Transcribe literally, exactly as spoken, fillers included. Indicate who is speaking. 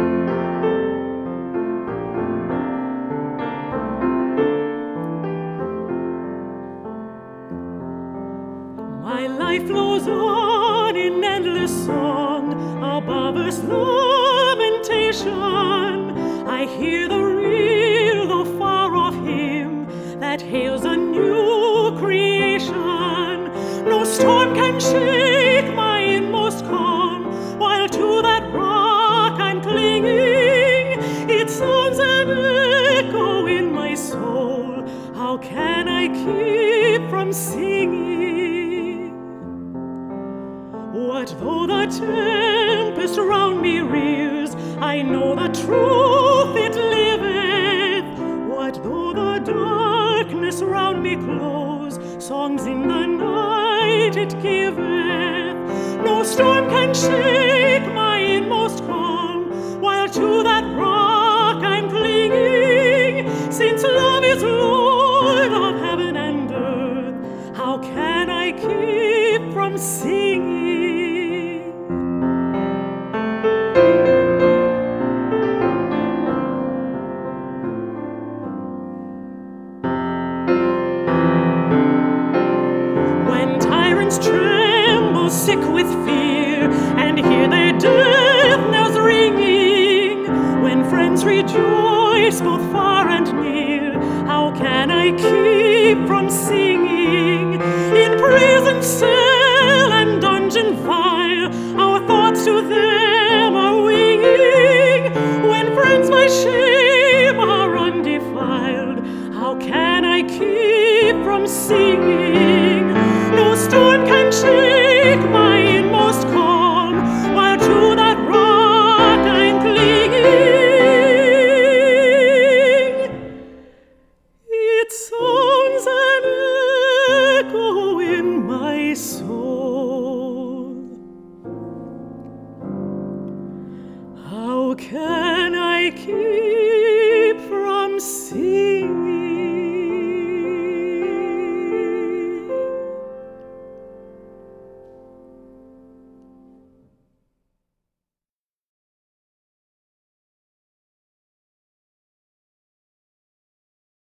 Speaker 1: My life flows on in endless song, above earth's lamentation. I hear the real, though far off hymn that hails a new creation. No storm can shake my inmost calm, while to that rock I'm clinging. It sounds an echo in my soul. How can I keep from singing? What though the tempest round me rears, I know the truth it liveth. What though the darkness round me close, songs in the night it giveth. No storm can shake my inmost calm, while to that rock I'm clinging. Since love is Lord of heaven and earth, how can I keep from singing? When tyrants tremble sick with fear and hear their death knells ringing, when friends rejoice both far and near, how can I keep from singing? In prison cell and dungeon vile, our thoughts to them are winging. When friends by shame are undefiled, how can I keep from singing? No storm can shake my inmost calm, while to that rock I'm clinging. It sounds an echo in my soul.